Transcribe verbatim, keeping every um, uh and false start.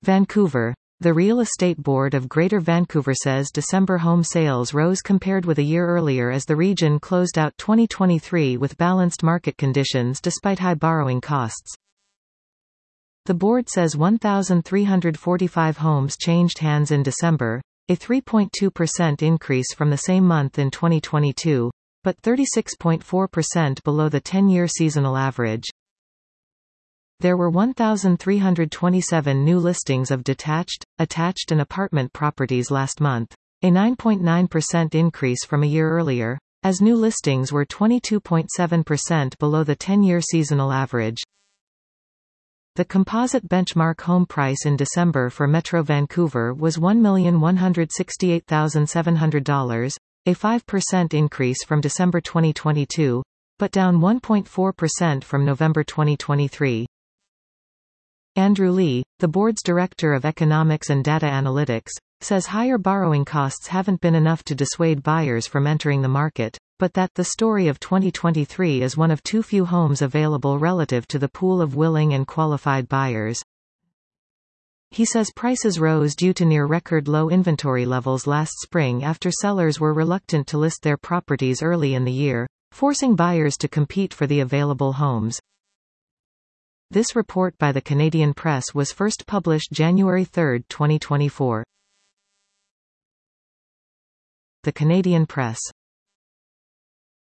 Vancouver. The Real Estate Board of Greater Vancouver says December home sales rose compared with a year earlier as the region closed out twenty twenty-three with balanced market conditions despite high borrowing costs. The board says one thousand three hundred forty-five homes changed hands in December, a three point two percent increase from the same month in twenty twenty-two, but thirty-six point four percent below the ten-year seasonal average. There were one thousand three hundred twenty-seven new listings of detached, attached and apartment properties last month, a nine point nine percent increase from a year earlier, as new listings were twenty-two point seven percent below the ten-year seasonal average. The composite benchmark home price in December for Metro Vancouver was one million one hundred sixty-eight thousand seven hundred dollars, a five percent increase from December twenty twenty-two, but down one point four percent from November twenty twenty-three. Andrew Lee, the board's director of economics and data analytics, says higher borrowing costs haven't been enough to dissuade buyers from entering the market, but that the story of twenty twenty-three is one of too few homes available relative to the pool of willing and qualified buyers. He says prices rose due to near-record low inventory levels last spring after sellers were reluctant to list their properties early in the year, forcing buyers to compete for the available homes. This report by the Canadian Press was first published January third, twenty twenty-four. The Canadian Press.